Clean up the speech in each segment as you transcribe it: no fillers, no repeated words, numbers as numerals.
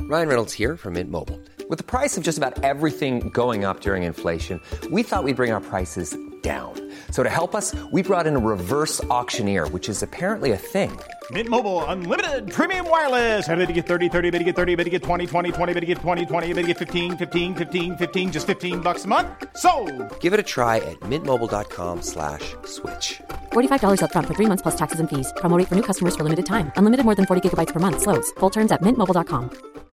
Ryan Reynolds here from Mint Mobile. With the price of just about everything going up during inflation, we thought we'd bring our prices down. So to help us, we brought in a reverse auctioneer, which is apparently a thing. Mint Mobile Unlimited Premium Wireless. How to get 30, 30, bit to get 30, bit to get 20, 20, 20, bit to get 20, 20, bit to get 15, 15, 15, 15, just $15 a month? Sold! Give it a try at mintmobile.com/switch. $45 up front for 3 months plus taxes and fees. Promo rate for new customers for limited time. Unlimited more than 40 gigabytes per month. Slows full terms at mintmobile.com.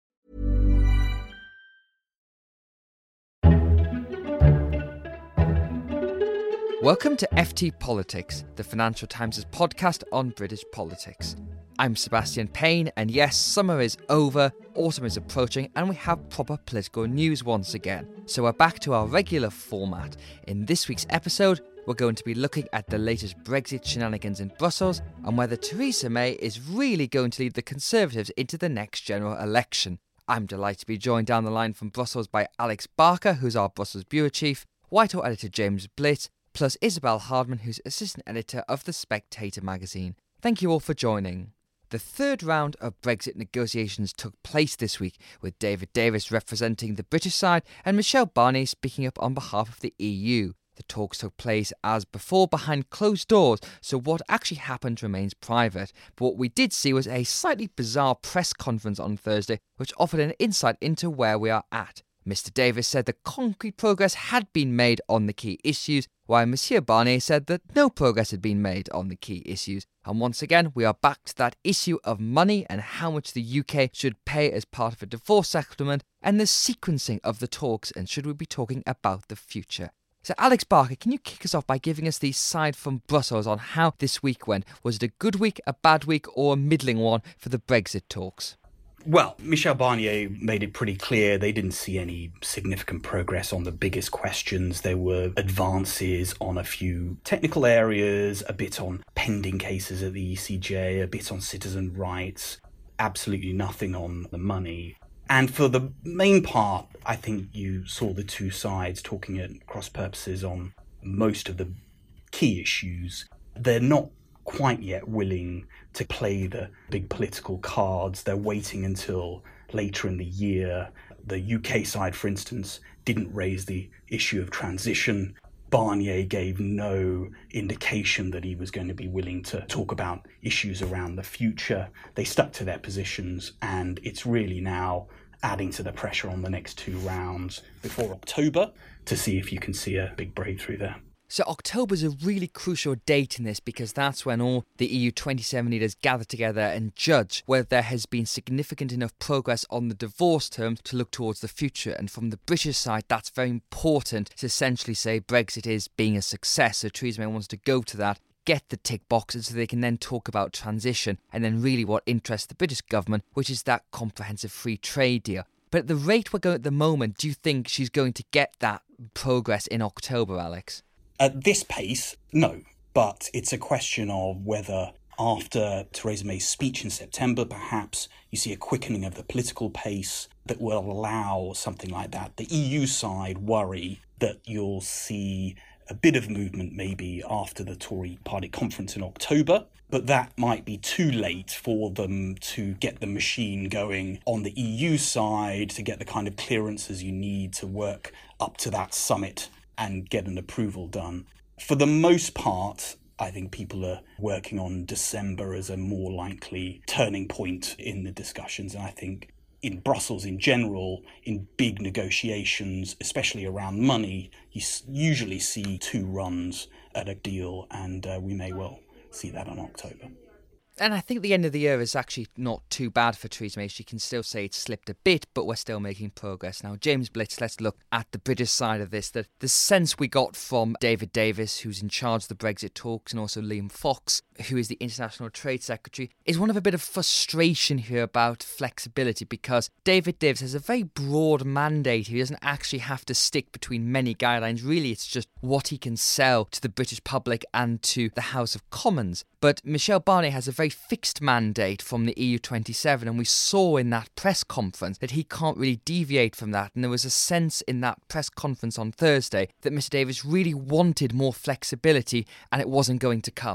Welcome to FT Politics, the Financial Times' podcast on British politics. I'm Sebastian Payne, and yes, summer is over, autumn is approaching, and we have proper political news once again. So we're back to our regular format. In this week's episode, we're going to be looking at the latest Brexit shenanigans in Brussels and whether Theresa May is really going to lead the Conservatives into the next general election. I'm delighted to be joined down the line from Brussels by Alex Barker, who's our Brussels Bureau Chief, Whitehall editor James Blitt, plus Isabel Hardman, who's assistant editor of The Spectator magazine. Thank you all for joining. The third round of Brexit negotiations took place this week, with David Davis representing the British side and Michel Barnier speaking up on behalf of the EU. The talks took place as before behind closed doors, so what actually happened remains private. But what we did see was a slightly bizarre press conference on Thursday, which offered an insight into where we are at. Mr. Davis said that concrete progress had been made on the key issues, while Monsieur Barnier said that no progress had been made on the key issues. And once again, we are back to that issue of money and how much the UK should pay as part of a divorce settlement, and the sequencing of the talks, and should we be talking about the future. So Alex Barker, can you kick us off by giving us the side from Brussels on how this week went? Was it a good week, a bad week, or a middling one for the Brexit talks? Well, Michel Barnier made it pretty clear they didn't see any significant progress on the biggest questions. There were advances on a few technical areas, a bit on pending cases at the ECJ, a bit on citizen rights, absolutely nothing on the money. And for the main part, I think you saw the two sides talking at cross purposes on most of the key issues. They're not quite yet willing to play the big political cards. They're waiting until later in the year. The UK side, for instance, didn't raise the issue of transition. Barnier gave no indication that he was going to be willing to talk about issues around the future. They stuck to their positions, and it's really now adding to the pressure on the next two rounds before October to see if you can see a big breakthrough there. So October is a really crucial date in this, because that's when all the EU 27 leaders gather together and judge whether there has been significant enough progress on the divorce terms to look towards the future. And from the British side, that's very important to essentially say Brexit is being a success. So Theresa May wants to go to that, get the tick boxes so they can then talk about transition, and then really what interests the British government, which is that comprehensive free trade deal. But at the rate we're going at the moment, do you think she's going to get that progress in October, Alex? At this pace, no. But it's a question of whether after Theresa May's speech in September, perhaps you see a quickening of the political pace that will allow something like that. The EU side worry that you'll see a bit of movement maybe after the Tory party conference in October, but that might be too late for them to get the machine going on the EU side, to get the kind of clearances you need to work up to that summit and get an approval done. For the most part, I think people are working on December as a more likely turning point in the discussions. And I think in Brussels in general, in big negotiations, especially around money, you usually see two runs at a deal, and we may well see that in October. And I think the end of the year is actually not too bad for Theresa May. She can still say it's slipped a bit, but we're still making progress. Now, James Blitz, let's look at the British side of this. The sense we got from David Davis, who's in charge of the Brexit talks, and also Liam Fox, who is the International Trade Secretary, is one of a bit of frustration here about flexibility, because David Davis has a very broad mandate. He doesn't actually have to stick between many guidelines. Really, it's just what he can sell to the British public and to the House of Commons. But Michel Barnier has a very fixed mandate from the EU 27, and we saw in that press conference that he can't really deviate from that. And there was a sense in that press conference on Thursday that Mr Davis really wanted more flexibility, and it wasn't going to come.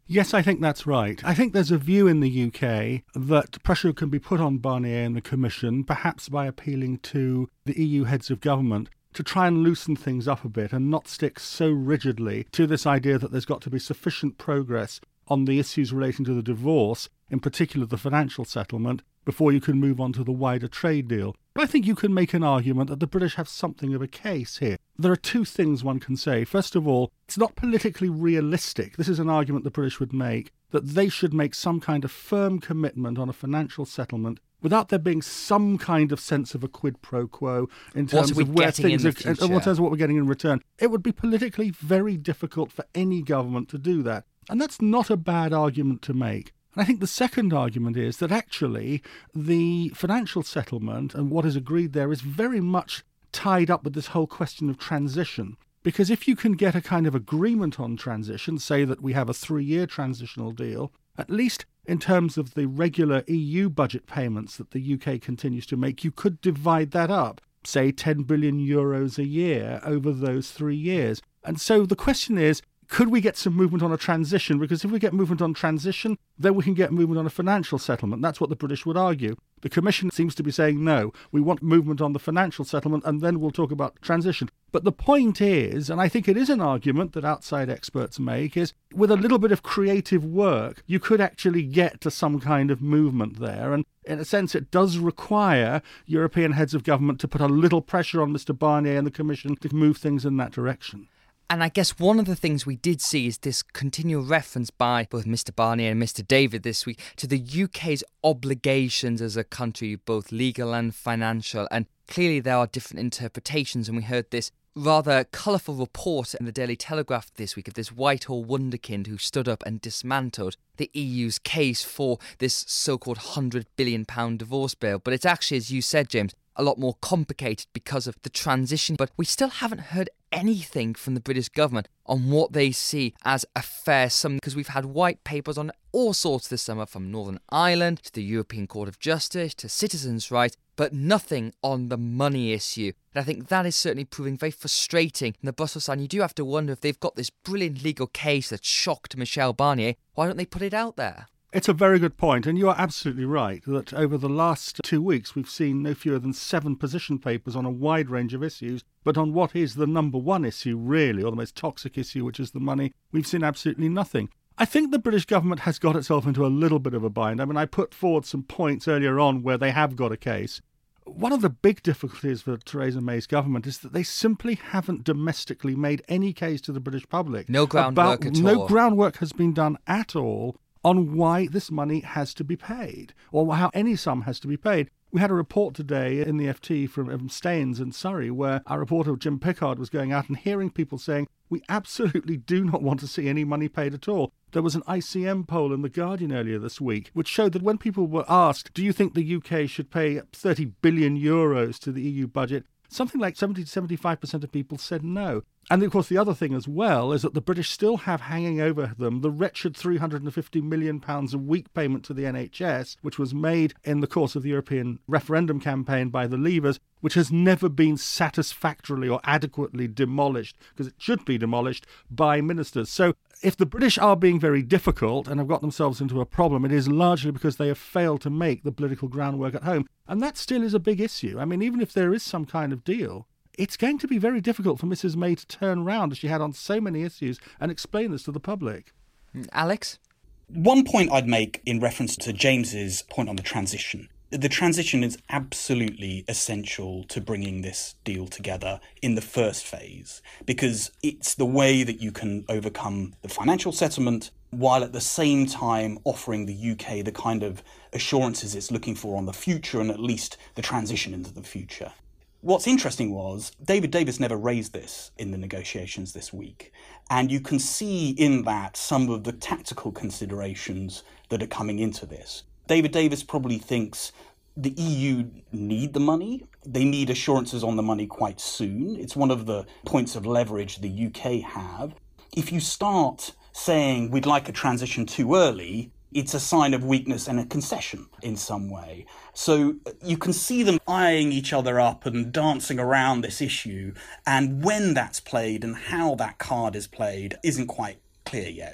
Yes, I think that's right. I think there's a view in the UK that pressure can be put on Barnier and the Commission, perhaps by appealing to the EU heads of government, to try and loosen things up a bit and not stick so rigidly to this idea that there's got to be sufficient progress on the issues relating to the divorce, in particular the financial settlement, before you can move on to the wider trade deal. But I think you can make an argument that the British have something of a case here. There are two things one can say. First of all, it's not politically realistic. This is an argument the British would make, that they should make some kind of firm commitment on a financial settlement without there being some kind of sense of a quid pro quo in terms of where things are, in terms of what we're getting in return. It would be politically very difficult for any government to do that. And that's not a bad argument to make. And I think the second argument is that actually the financial settlement and what is agreed there is very much tied up with this whole question of transition. Because if you can get a kind of agreement on transition, say that we have a 3-year transitional deal, at least in terms of the regular EU budget payments that the UK continues to make, you could divide that up, say 10 billion euros a year over those 3 years. And so the question is, could we get some movement on a transition? Because if we get movement on transition, then we can get movement on a financial settlement. That's what the British would argue. The Commission seems to be saying, no, we want movement on the financial settlement, and then we'll talk about transition. But the point is, and I think it is an argument that outside experts make, is with a little bit of creative work, you could actually get to some kind of movement there. And in a sense, it does require European heads of government to put a little pressure on Mr. Barnier and the Commission to move things in that direction. And I guess one of the things we did see is this continual reference by both Mr. Barnier and Mr. David this week to the UK's obligations as a country, both legal and financial. And clearly there are different interpretations. And we heard this rather colourful report in the Daily Telegraph this week of this Whitehall wunderkind who stood up and dismantled the EU's case for this so-called £100 billion divorce bill. But it's actually, as you said, James, a lot more complicated because of the transition. But we still haven't heard anything from the British government on what they see as a fair sum, because we've had white papers on all sorts this summer, from Northern Ireland to the European Court of Justice to citizens' rights, but nothing on the money issue. And I think that is certainly proving very frustrating in the Brussels side. You do have to wonder, if they've got this brilliant legal case that shocked Michel Barnier, why don't they put it out there? It's a very good point, and you are absolutely right that over the last 2 weeks we've seen no fewer than 7 position papers on a wide range of issues, but on what is the number one issue really, or the most toxic issue, which is the money, we've seen absolutely nothing. I think the British government has got itself into a little bit of a bind. I mean, I put forward some points earlier on where they have got a case. One of the big difficulties for Theresa May's government is that they simply haven't domestically made any case to the British public. No groundwork at all. No groundwork has been done at all on why this money has to be paid, or how any sum has to be paid. We had a report today in the FT from Staines in Surrey, where our reporter Jim Pickard was going out and hearing people saying, we absolutely do not want to see any money paid at all. There was an ICM poll in The Guardian earlier this week, which showed that when people were asked, do you think the UK should pay 30 billion euros to the EU budget, something like 70 to 75% of people said no. And of course, the other thing as well is that the British still have hanging over them the wretched £350 million a week payment to the NHS, which was made in the course of the European referendum campaign by the Leavers, which has never been satisfactorily or adequately demolished, because it should be demolished, by ministers. So if the British are being very difficult and have got themselves into a problem, it is largely because they have failed to make the political groundwork at home. And that still is a big issue. I mean, even if there is some kind of deal, it's going to be very difficult for Mrs May to turn round, as she had on so many issues, and explain this to the public. Alex? One point I'd make in reference to James's point on the transition. The transition is absolutely essential to bringing this deal together in the first phase, because it's the way that you can overcome the financial settlement while at the same time offering the UK the kind of assurances it's looking for on the future, and at least the transition into the future. What's interesting was David Davis never raised this in the negotiations this week. And you can see in that some of the tactical considerations that are coming into this. David Davis probably thinks the EU need the money. They need assurances on the money quite soon. It's one of the points of leverage the UK have. If you start saying we'd like a transition too early, it's a sign of weakness and a concession in some way. So you can see them eyeing each other up and dancing around this issue. And when that's played and how that card is played isn't quite clear yet.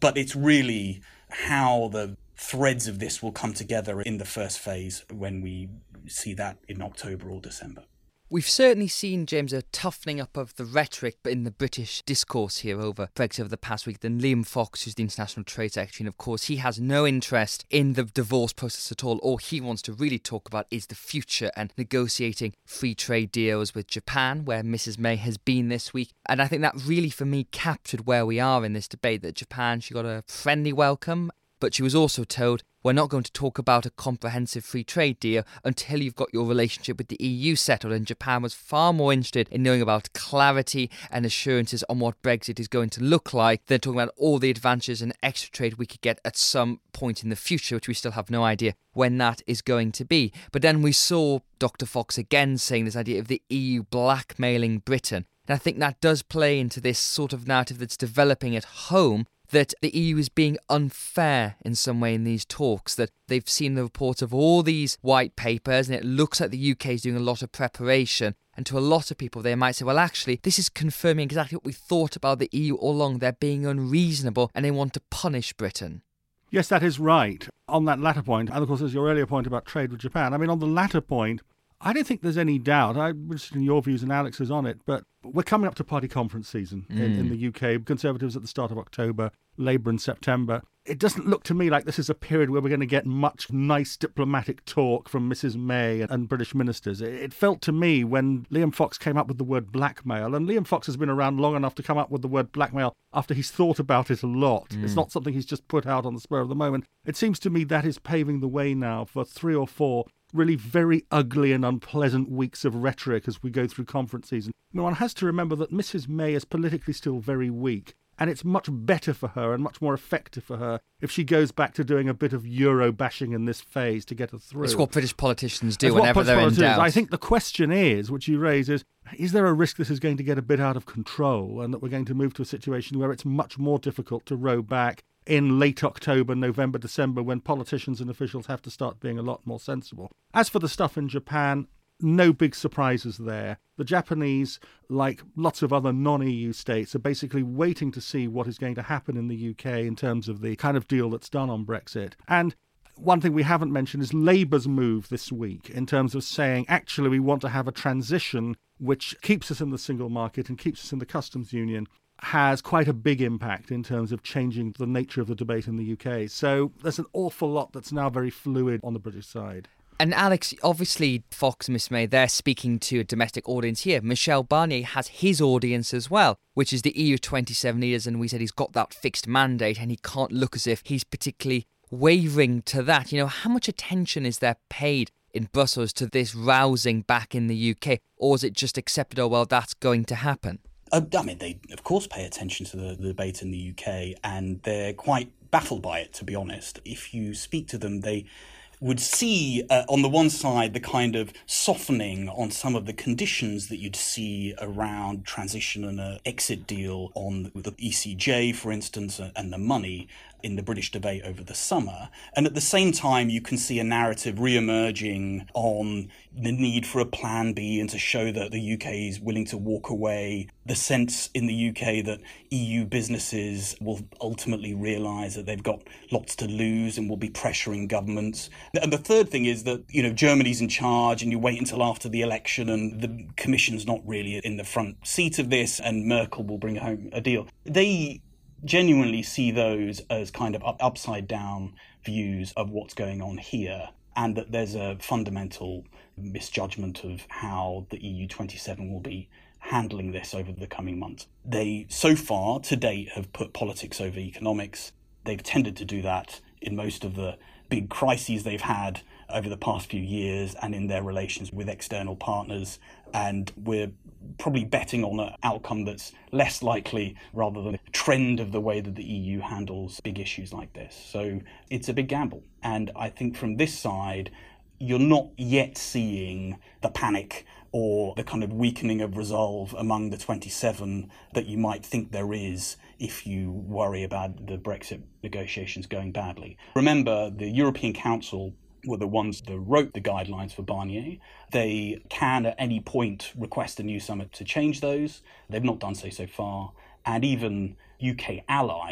But it's really how the threads of this will come together in the first phase when we see that in October or December. We've certainly seen, James, a toughening up of the rhetoric in the British discourse here over Brexit over the past week. Then Liam Fox, who's the International Trade Secretary, and of course he has no interest in the divorce process at all. All he wants to really talk about is the future and negotiating free trade deals with Japan, where Mrs May has been this week. And I think that really, for me, captured where we are in this debate, that Japan, she got a friendly welcome, but she was also told, we're not going to talk about a comprehensive free trade deal until you've got your relationship with the EU settled. And Japan was far more interested in knowing about clarity and assurances on what Brexit is going to look like than talking about all the advantages and extra trade we could get at some point in the future, which we still have no idea when that is going to be. But then we saw Dr. Fox again saying this idea of the EU blackmailing Britain. And I think that does play into this sort of narrative that's developing at home, that the EU is being unfair in some way in these talks, that they've seen the reports of all these white papers and it looks like the UK is doing a lot of preparation. And to a lot of people, they might say, well, actually, this is confirming exactly what we thought about the EU all along. They're being unreasonable and they want to punish Britain. Yes, that is right. On that latter point, and of course, there's your earlier point about trade with Japan. I mean, on the latter point, I don't think there's any doubt. I'm interested in your views and Alex's on it, but we're coming up to party conference season in the UK. Conservatives at the start of October, Labour in September. It doesn't look to me like this is a period where we're going to get much nice diplomatic talk from Mrs May and British ministers. It felt to me when Liam Fox came up with the word blackmail, and Liam Fox has been around long enough to come up with the word blackmail after he's thought about it a lot. It's not something he's just put out on the spur of the moment. It seems to me that is paving the way now for 3 or 4 really very ugly and unpleasant weeks of rhetoric as we go through conference season. I mean, one has to remember that Mrs May is politically still very weak, and it's much better for her and much more effective for her if she goes back to doing a bit of Euro bashing in this phase to get her through. It's what British politicians do whenever they're in doubt. I think the question is, which you raise, is there a risk this is going to get a bit out of control and that we're going to move to a situation where it's much more difficult to row back in late October, November, December, when politicians and officials have to start being a lot more sensible? As for the stuff in Japan, no big surprises there. The Japanese, like lots of other non-EU states, are basically waiting to see what is going to happen in the UK in terms of the kind of deal that's done on Brexit. And one thing we haven't mentioned is Labour's move this week in terms of saying, actually, we want to have a transition which keeps us in the single market and keeps us in the customs union, has quite a big impact in terms of changing the nature of the debate in the UK. So there's an awful lot that's now very fluid on the British side. And Alex, obviously Fox and Miss May, they're speaking to a domestic audience here. Michel Barnier has his audience as well, which is the EU 27 leaders, and we said he's got that fixed mandate and he can't look as if he's particularly wavering to that. You know, how much attention is there paid in Brussels to this rousing back in the UK, or is it just accepted, oh, well, that's going to happen? I mean, they, of course, pay attention to the debate in the UK, and they're quite baffled by it, to be honest. If you speak to them, they would see, on the one side, the kind of softening on some of the conditions that you'd see around transition and an exit deal on the ECJ, for instance, and the money in the British debate over the summer. And at the same time, you can see a narrative re-emerging on the need for a plan B and to show that the UK is willing to walk away. The sense in the UK that EU businesses will ultimately realise that they've got lots to lose and will be pressuring governments. And the third thing is that, you know, Germany's in charge and you wait until after the election and the Commission's not really in the front seat of this and Merkel will bring home a deal. They genuinely see those as kind of upside down views of what's going on here, and that there's a fundamental misjudgment of how the EU 27 will be handling this over the coming months. They, so far, to date, have put politics over economics. They've tended to do that in most of the big crises they've had over the past few years and in their relations with external partners. And we're probably betting on an outcome that's less likely rather than a trend of the way that the EU handles big issues like this. So it's a big gamble. And I think from this side, you're not yet seeing the panic or the kind of weakening of resolve among the 27 that you might think there is if you worry about the Brexit negotiations going badly. Remember, the European Council were the ones that wrote the guidelines for Barnier. They can at any point request a new summit to change those. They've not done so far. And even UK allies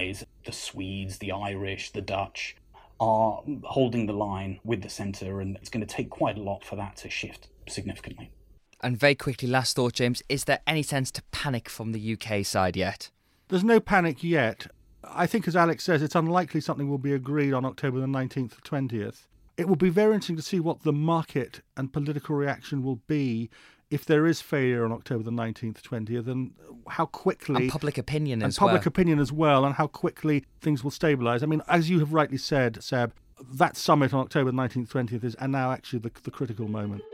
the Swedes, the Irish, the Dutch are holding the line with the centre, and it's going to take quite a lot for that to shift significantly. And very quickly, last thought, James, is there any sense to panic from the UK side yet? There's no panic yet. I think, as Alex says, it's unlikely something will be agreed on October the 19th or 20th. It will be very interesting to see what the market and political reaction will be if there is failure on October the 19th, 20th, and how quickly... And public opinion and as well. public opinion as well, and how quickly things will stabilise. I mean, as you have rightly said, Seb, that summit on October the 19th, 20th is now actually the critical moment.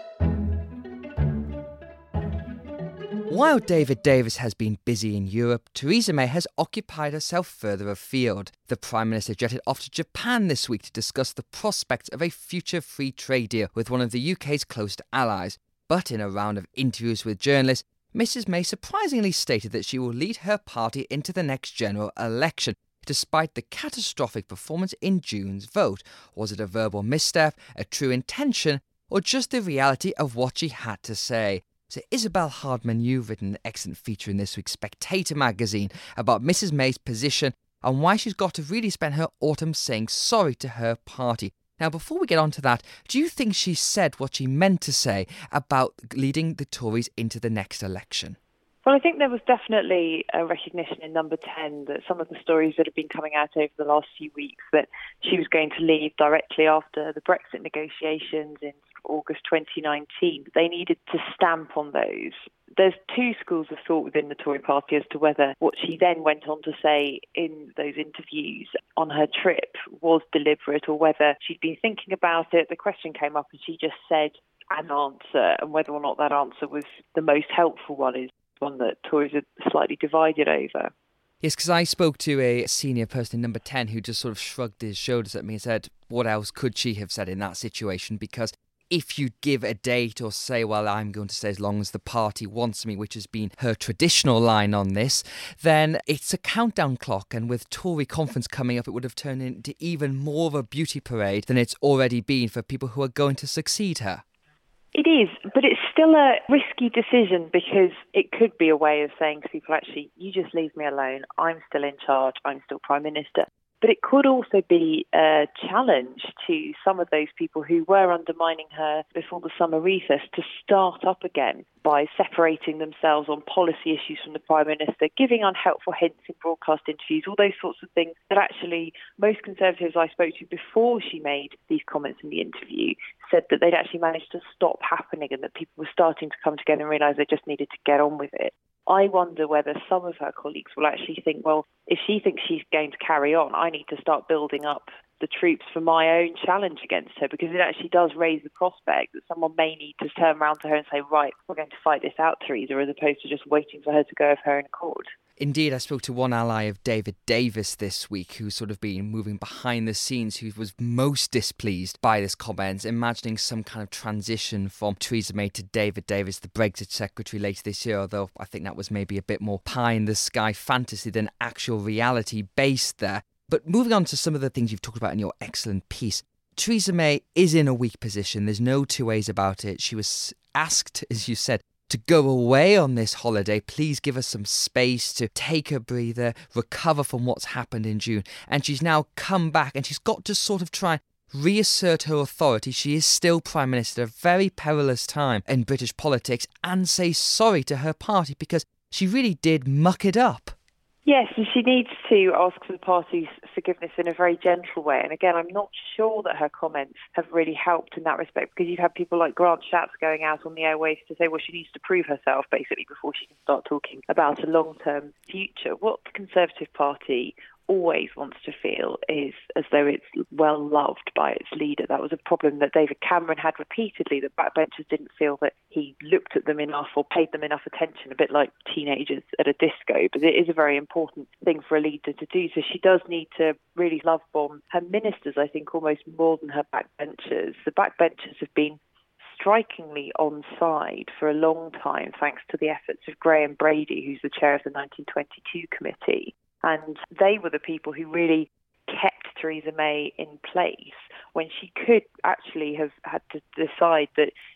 While David Davis has been busy in Europe, Theresa May has occupied herself further afield. The Prime Minister jetted off to Japan this week to discuss the prospects of a future free trade deal with one of the UK's closest allies. But in a round of interviews with journalists, Mrs May surprisingly stated that she will lead her party into the next general election, despite the catastrophic performance in June's vote. Was it a verbal misstep, a true intention, or just the reality of what she had to say? So Isabel Hardman, you've written an excellent feature in this week's Spectator magazine about Mrs May's position and why she's got to really spend her autumn saying sorry to her party. Now, before we get on to that, do you think she said what she meant to say about leading the Tories into the next election? Well, I think there was definitely a recognition in Number 10 that some of the stories that have been coming out over the last few weeks, that she was going to leave directly after the Brexit negotiations in August 2019, they needed to stamp on those. There's two schools of thought within the Tory party as to whether what she then went on to say in those interviews on her trip was deliberate or whether she'd been thinking about it. The question came up and she just said an answer, and whether or not that answer was the most helpful one is one that Tories are slightly divided over. Yes, because I spoke to a senior person in Number 10 who just sort of shrugged his shoulders at me and said, what else could she have said in that situation? Because if you give a date or say, well, I'm going to stay as long as the party wants me, which has been her traditional line on this, then it's a countdown clock. And with Tory conference coming up, it would have turned into even more of a beauty parade than it's already been for people who are going to succeed her. It is, but it's still a risky decision because it could be a way of saying to people, actually, you just leave me alone. I'm still in charge. I'm still Prime Minister. But it could also be a challenge to some of those people who were undermining her before the summer recess to start up again by separating themselves on policy issues from the Prime Minister, giving unhelpful hints in broadcast interviews, all those sorts of things that actually most Conservatives I spoke to before she made these comments in the interview said that they'd actually managed to stop happening and that people were starting to come together and realise they just needed to get on with it. I wonder whether some of her colleagues will actually think, well, if she thinks she's going to carry on, I need to start building up the troops for my own challenge against her, because it actually does raise the prospect that someone may need to turn around to her and say, right, we're going to fight this out, Theresa, as opposed to just waiting for her to go of her own accord. Indeed, I spoke to one ally of David Davis this week who's sort of been moving behind the scenes, who was most displeased by this comment, imagining some kind of transition from Theresa May to David Davis, the Brexit secretary, later this year, although I think that was maybe a bit more pie-in-the-sky fantasy than actual reality based there. But moving on to some of the things you've talked about in your excellent piece, Theresa May is in a weak position. There's no two ways about it. She was asked, as you said, to go away on this holiday. Please give us some space to take a breather, recover from what's happened in June. And she's now come back and she's got to sort of try and reassert her authority. She is still Prime Minister, a very perilous time in British politics, and say sorry to her party because she really did muck it up. Yes, and she needs to ask for the party's forgiveness in a very gentle way. And again, I'm not sure that her comments have really helped in that respect, because you've had people like Grant Shapps going out on the airwaves to say, well, she needs to prove herself, basically, before she can start talking about a long-term future. What the Conservative Party always wants to feel is as though it's well loved by its leader. That was a problem that David Cameron had repeatedly, that backbenchers didn't feel that he looked at them enough or paid them enough attention, a bit like teenagers at a disco. But it is a very important thing for a leader to do. So she does need to really love bomb her ministers, I think, almost more than her backbenchers. The backbenchers have been strikingly on side for a long time, thanks to the efforts of Graham Brady, who's the chair of the 1922 committee. And they were the people who really kept Theresa May in place when she could actually have had to decide that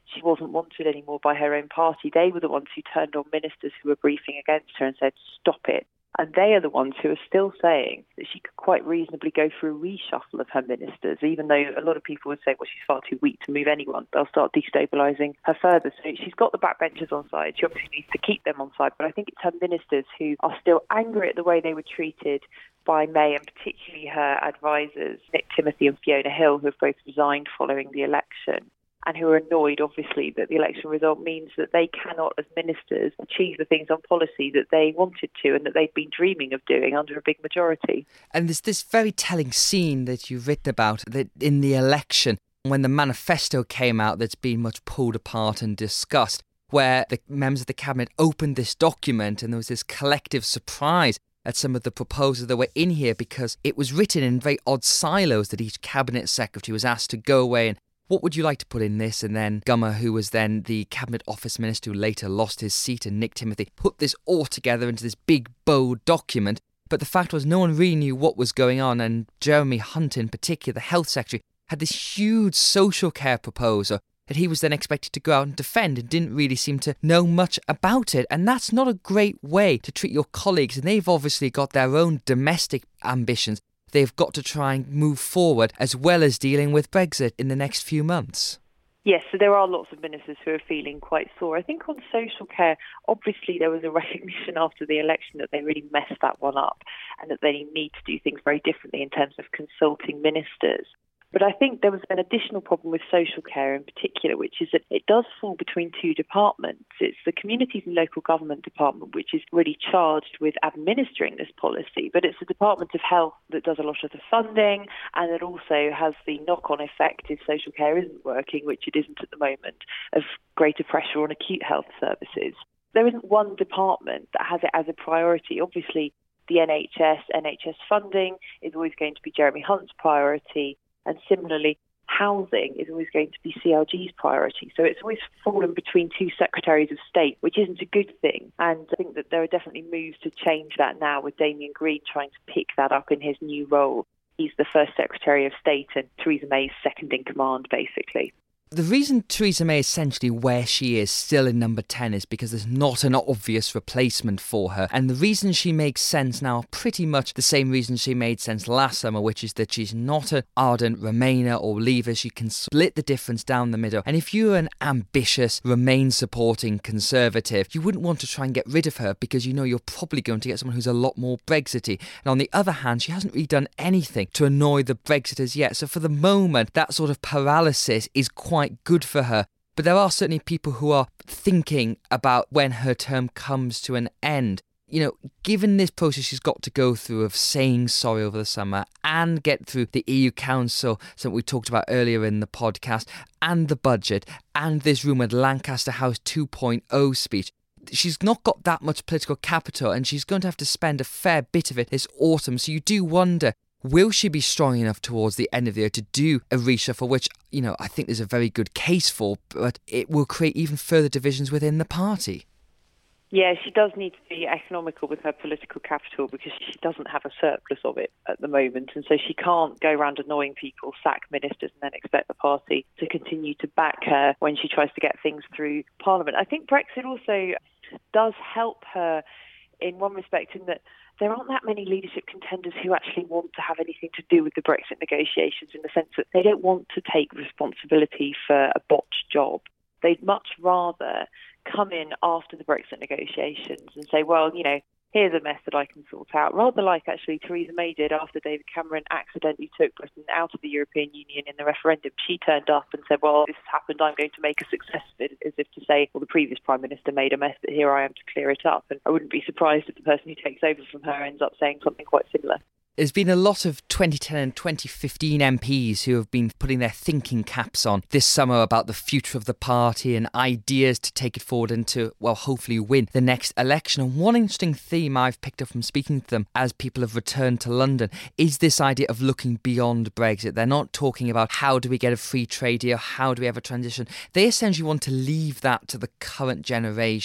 she wasn't wanted anymore by her own party. They were the ones who turned on ministers who were briefing against her and said, stop it. And they are the ones who are still saying that she could quite reasonably go for a reshuffle of her ministers, even though a lot of people would say, well, she's far too weak to move anyone. They'll start destabilising her further. So she's got the backbenchers on side. She obviously needs to keep them on side. But I think it's her ministers who are still angry at the way they were treated by May, and particularly her advisors, Nick Timothy and Fiona Hill, who have both resigned following the election, and who are annoyed, obviously, that the election result means that they cannot, as ministers, achieve the things on policy that they wanted to and that they've been dreaming of doing under a big majority. And there's this very telling scene that you've written about that in the election, when the manifesto came out that's been much pulled apart and discussed, where the members of the cabinet opened this document and there was this collective surprise at some of the proposals that were in here because it was written in very odd silos that each cabinet secretary was asked to go away and what would you like to put in this? And then Gummer, who was then the Cabinet Office Minister who later lost his seat, and Nick Timothy put this all together into this big, bold document. But the fact was no one really knew what was going on, and Jeremy Hunt in particular, the Health Secretary, had this huge social care proposal that he was then expected to go out and defend and didn't really seem to know much about it. And that's not a great way to treat your colleagues, and they've obviously got their own domestic ambitions. They've got to try and move forward as well as dealing with Brexit in the next few months. Yes, so there are lots of ministers who are feeling quite sore. I think on social care, obviously there was a recognition after the election that they really messed that one up and that they need to do things very differently in terms of consulting ministers. But I think there was an additional problem with social care in particular, which is that it does fall between two departments. It's the Communities and Local Government Department, which is really charged with administering this policy, but it's the Department of Health that does a lot of the funding, and it also has the knock-on effect if social care isn't working, which it isn't at the moment, of greater pressure on acute health services. There isn't one department that has it as a priority. Obviously, the NHS funding is always going to be Jeremy Hunt's priority, and similarly, housing is always going to be CLG's priority. So it's always fallen between two secretaries of state, which isn't a good thing. And I think that there are definitely moves to change that now, with Damien Green trying to pick that up in his new role. He's the first Secretary of State and Theresa May's second in command, basically. The reason Theresa May is essentially where she is still in number 10 is because there's not an obvious replacement for her. And the reason she makes sense now are pretty much the same reason she made sense last summer, which is that she's not an ardent Remainer or Leaver. She can split the difference down the middle. And if you're an ambitious Remain-supporting Conservative, you wouldn't want to try and get rid of her because you know you're probably going to get someone who's a lot more Brexity. And on the other hand, she hasn't really done anything to annoy the Brexiters yet. So for the moment, that sort of paralysis is quite good for her. But there are certainly people who are thinking about when her term comes to an end. You know, given this process she's got to go through of saying sorry over the summer and get through the EU Council, something we talked about earlier in the podcast, and the budget, and this rumoured Lancaster House 2.0 speech, she's not got that much political capital and she's going to have to spend a fair bit of it this autumn. So you do wonder, will she be strong enough towards the end of the year to do a reshuffle, which, you know, I think there's a very good case for, but it will create even further divisions within the party? Yeah, she does need to be economical with her political capital because she doesn't have a surplus of it at the moment. And so she can't go around annoying people, sack ministers and then expect the party to continue to back her when she tries to get things through Parliament. I think Brexit also does help her in one respect in that there aren't that many leadership contenders who actually want to have anything to do with the Brexit negotiations, in the sense that they don't want to take responsibility for a botched job. They'd much rather come in after the Brexit negotiations and say, well, you know, here's a mess that I can sort out, rather like actually Theresa May did after David Cameron accidentally took Britain out of the European Union in the referendum. She turned up and said, well, this has happened, I'm going to make a success of it, as if to say, well, the previous Prime Minister made a mess, but here I am to clear it up. And I wouldn't be surprised if the person who takes over from her ends up saying something quite similar. There's been a lot of 2010 and 2015 MPs who have been putting their thinking caps on this summer about the future of the party and ideas to take it forward and to, well, hopefully win the next election. And one interesting theme I've picked up from speaking to them as people have returned to London is this idea of looking beyond Brexit. They're not talking about how do we get a free trade deal, how do we have a transition. They essentially want to leave that to the current generation.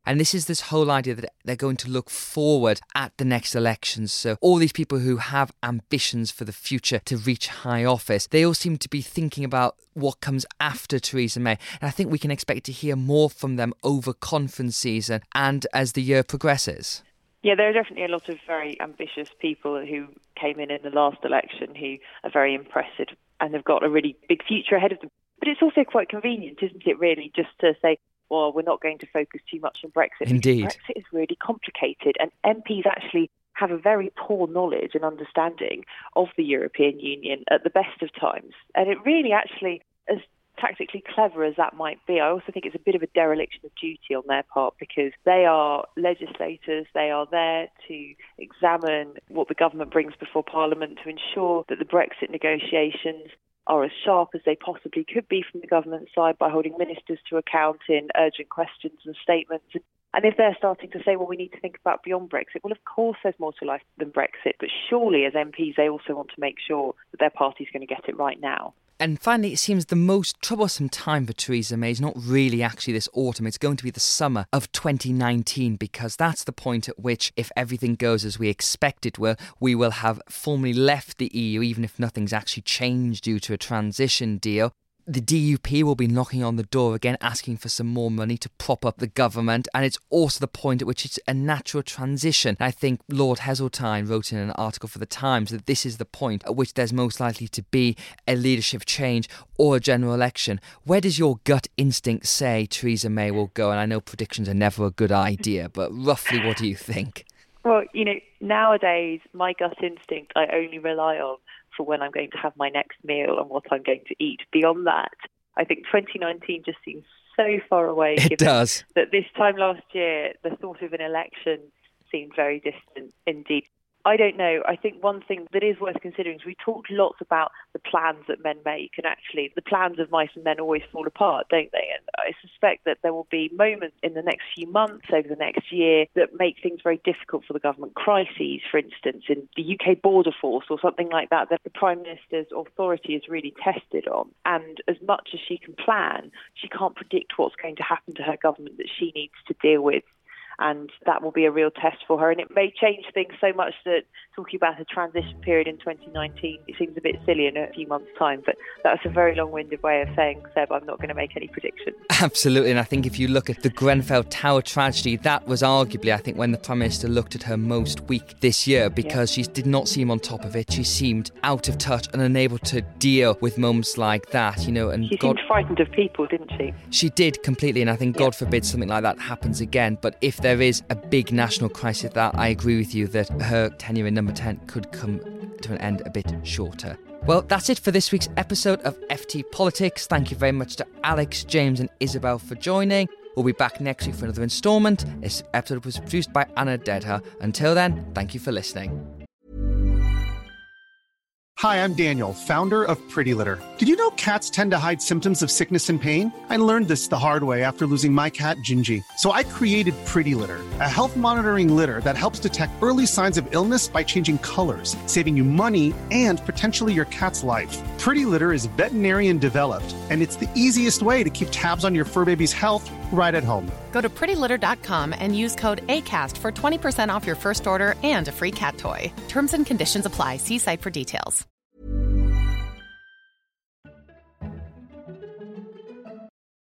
And this is this whole idea that they're going to look forward at the next elections. So all these people who have ambitions for the future to reach high office, they all seem to be thinking about what comes after Theresa May. And I think we can expect to hear more from them over conference season and as the year progresses. Yeah, there are definitely a lot of very ambitious people who came in the last election who are very impressive and have got a really big future ahead of them. But it's also quite convenient, isn't it, really, just to say, well, we're not going to focus too much on Brexit. Indeed. Brexit is really complicated, and MPs actually have a very poor knowledge and understanding of the European Union at the best of times. And it really actually, as tactically clever as that might be, I also think it's a bit of a dereliction of duty on their part, because they are legislators. They are there to examine what the government brings before Parliament to ensure that the Brexit negotiations are as sharp as they possibly could be from the government side by holding ministers to account in urgent questions and statements. And if they're starting to say, well, we need to think about beyond Brexit, well, of course there's more to life than Brexit. But surely as MPs, they also want to make sure that their party's going to get it right now. And finally, it seems the most troublesome time for Theresa May is not really actually this autumn. It's going to be the summer of 2019, because that's the point at which, if everything goes as we expect it will, we will have formally left the EU, even if nothing's actually changed due to a transition deal. The DUP will be knocking on the door again, asking for some more money to prop up the government, and it's also the point at which it's a natural transition. I think Lord Heseltine wrote in an article for The Times that this is the point at which there's most likely to be a leadership change or a general election. Where does your gut instinct say Theresa May will go? And I know predictions are never a good idea, but roughly what do you think? Well, nowadays, my gut instinct I only rely on for when I'm going to have my next meal and what I'm going to eat. Beyond that, I think 2019 just seems so far away. It does. That this time last year, the thought of an election seemed very distant indeed. I don't know. I think one thing that is worth considering is we talked lots about the plans that men make, and actually the plans of mice and men always fall apart, don't they? And I suspect that there will be moments in the next few months, over the next year, that make things very difficult for the government. Crises, for instance, in the UK border force or something like that the Prime Minister's authority is really tested on. And as much as she can plan, she can't predict what's going to happen to her government that she needs to deal with. And that will be a real test for her. And it may change things so much that talking about a transition period in 2019, it seems a bit silly in a few months' time. But that's a very long-winded way of saying, Seb, I'm not going to make any predictions. Absolutely. And I think if you look at the Grenfell Tower tragedy, that was arguably, I think, when the Prime Minister looked at her most weak this year, because she did not seem on top of it. She seemed out of touch and unable to deal with moments like that, And she seemed frightened of people, didn't she? She did completely. And I think, God forbid, something like that happens again. But if there is a big national crisis, that I agree with you that her tenure in number 10 could come to an end a bit shorter. Well, that's it for this week's episode of FT Politics. Thank you very much to Alex, James and Isabel for joining. We'll be back next week for another instalment. This episode was produced by Anna Dedha. Until then, thank you for listening. Hi, I'm Daniel, founder of Pretty Litter. Did you know cats tend to hide symptoms of sickness and pain? I learned this the hard way after losing my cat, Gingy. So I created Pretty Litter, a health monitoring litter that helps detect early signs of illness by changing colors, saving you money and potentially your cat's life. Pretty Litter is veterinarian developed, and it's the easiest way to keep tabs on your fur baby's health right at home. Go to prettylitter.com and use code ACAST for 20% off your first order and a free cat toy. Terms and conditions apply. See site for details.